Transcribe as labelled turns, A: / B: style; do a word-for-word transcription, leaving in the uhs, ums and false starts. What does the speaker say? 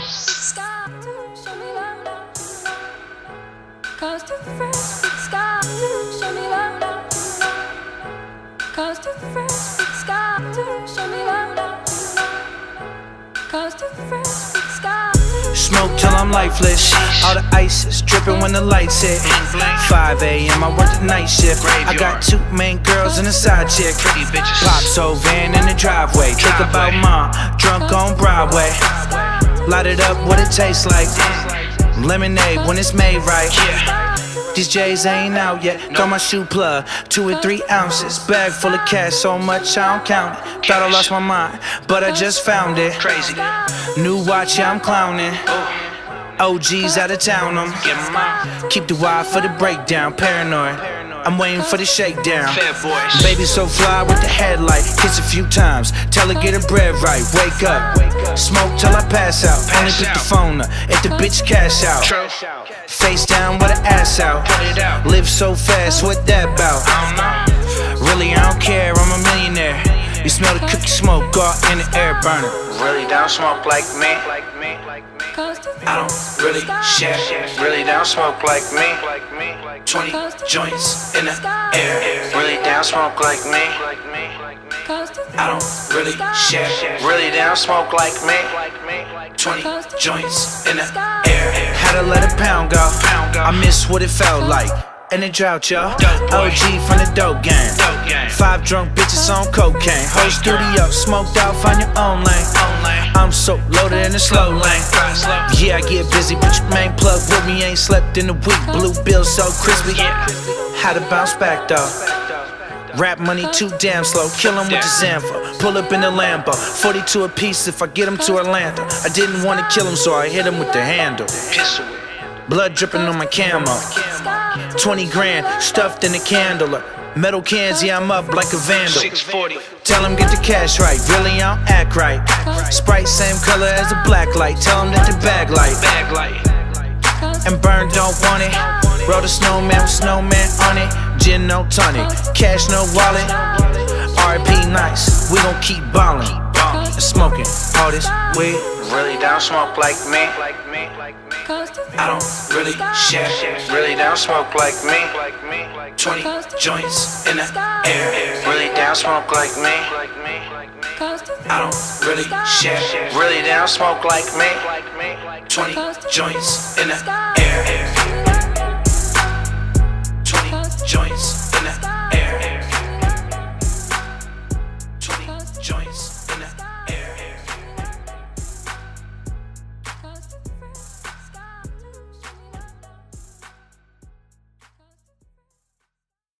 A: Cause too fresh with the sky to show me love now. Cause too fresh with the sky to show me love now. Cause too fresh with the sky.
B: Smoke till I'm lifeless. All the ice is dripping when the lights hit. five A M I work the night shift. I got two main girls and a side chick. Pops old van in the driveway. Think about mom, drunk on Broadway. Light it up, what it tastes like. Lemonade when it's made right. These J's ain't out yet. Throw my shoe plug, two or three ounces. Bag full of cash, so much I don't count it. Thought I lost my mind, but I just found it. Crazy. New watch, yeah, I'm clowning. O G's out of town, I'm keep the wire for the breakdown. Paranoid, I'm waiting for the shakedown. Baby so fly with the headlight. Kiss a few times, tell her get her bread right. Wake up, smoke till I pass out. Only pick the phone up if the bitch cash out. Face down with her ass out. Live so fast, what that about? Really, I don't care, I'm a millionaire. You smell the cookie smoke, go out in the air burner. Really don't smoke like me. I don't really share. Really don't smoke like me. Twenty joints in the air. Really don't smoke like me. I don't really share. Really don't smoke like me. Twenty joints in the air. Had to let a pound go. I miss what it felt like. In the drought, y'all. O G from the dope game. Five drunk bitches on cocaine. Whole studio smoked out, find your own lane. I'm so loaded in the slow lane. Yeah, I get busy, put your main plug with me. Ain't slept in a week, blue bill so crispy. Had to bounce back though. Rap money too damn slow, kill him with the Zanfa. Pull up in the Lambo, forty-two a piece if I get him to Atlanta. I didn't want to kill him, so I hit him with the handle. Blood dripping on my camo. Twenty grand stuffed in a candle. Metal cans, yeah, I'm up like a vandal. Tell him get the cash right, really I don't act right. Sprite same color as a black light. Tell him that the bag light. And burn don't want it. Roll the snowman with snowman on it. Gin no tonic, cash no wallet. R I P nice, we gon' keep ballin'. And smoking all this weed. Really don't smoke like me. I don't really share. Really don't smoke like me. Twenty joints in the air. Really don't smoke like me. I don't really share. Really don't smoke like me. Twenty joints in the air. Twenty joints in the air.